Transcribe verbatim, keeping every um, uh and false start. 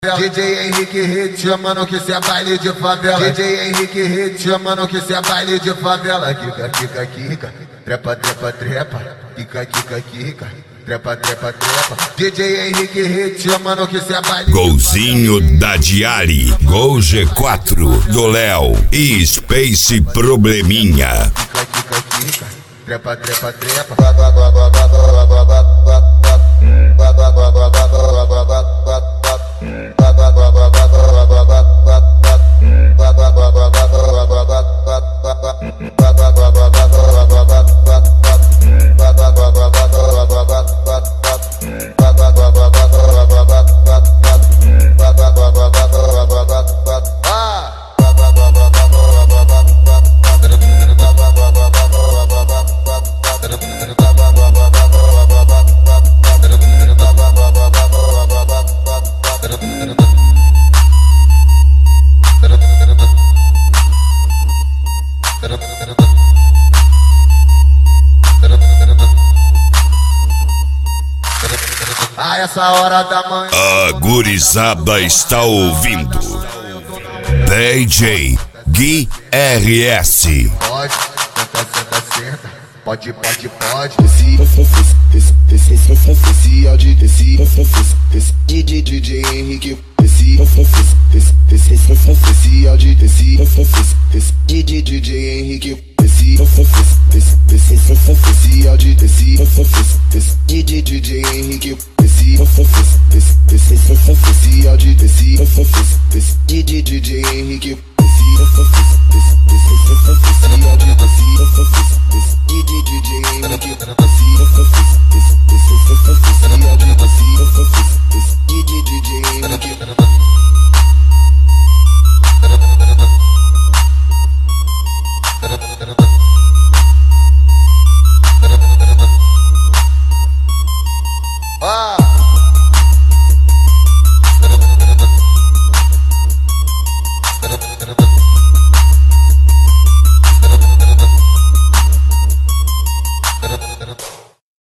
D J Henrique Hit chamando que cê é baile de favela. D J Henrique Hit chamando que cê é baile de favela. Kika, kika, kika, trepa, trepa, trepa. Kika, kika, kika, trepa, trepa, trepa. D J Henrique Hit chamando que cê é baile de Golzinho da Diari, Gol G quatro do Léo e Space Probleminha. Kika, kika, kika, trepa, trepa, trepa. A essa hora da manhã A gurizada está ouvindo D J Gui R S. pode, senta, senta, senta. Pode, pode, pode. Esse áudio desse D J Henrique. Esse áudio desse D J Henrique. Esse áudio desse D J Henrique. Esse áudio desse D J Henrique.